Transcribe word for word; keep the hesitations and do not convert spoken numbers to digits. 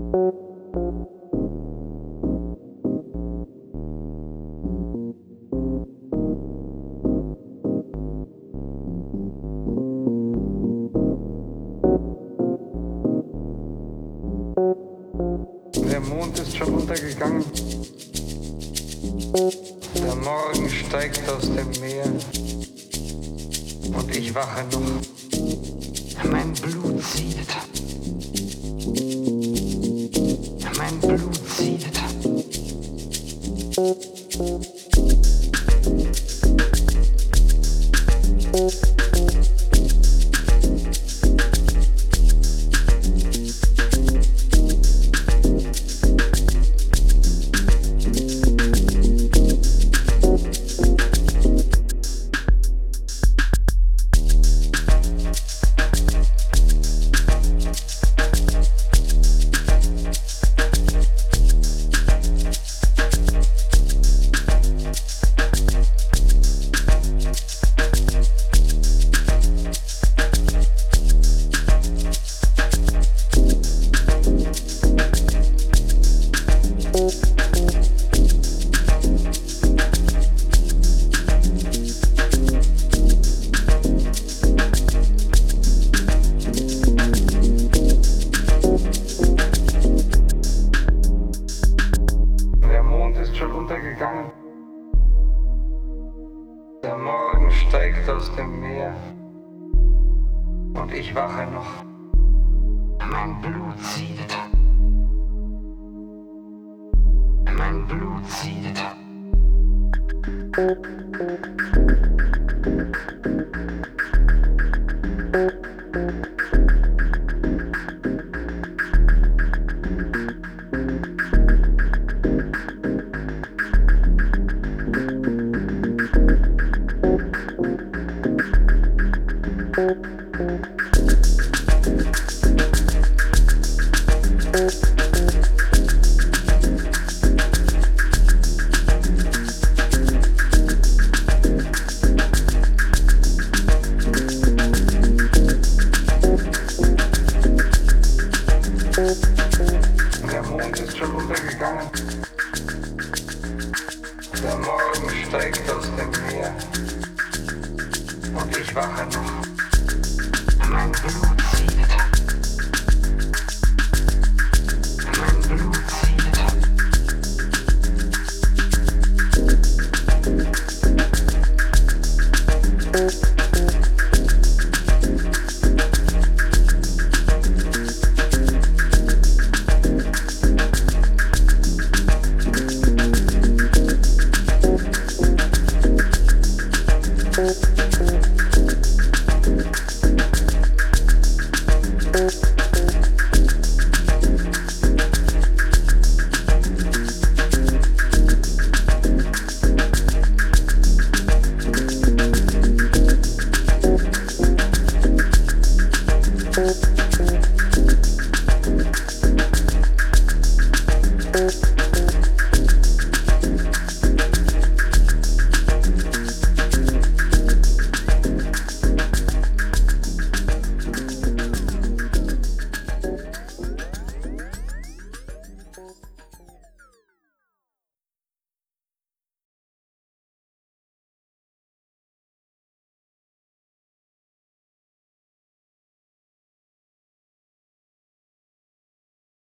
Der Mond ist schon untergegangen. Der Morgen steigt aus dem Meer. Und ich wache noch. Mein Blut siedet. Mein Blut siedet. Untergegangen. Der Morgen steigt aus dem Meer und ich wache noch. Mein Blut siedet. Mein Blut siedet. Der Mond ist schon untergegangen. Der Morgen steigt aus dem Meer und ich wache noch. Mein Blut siedet. Mein Blut siedet. Thank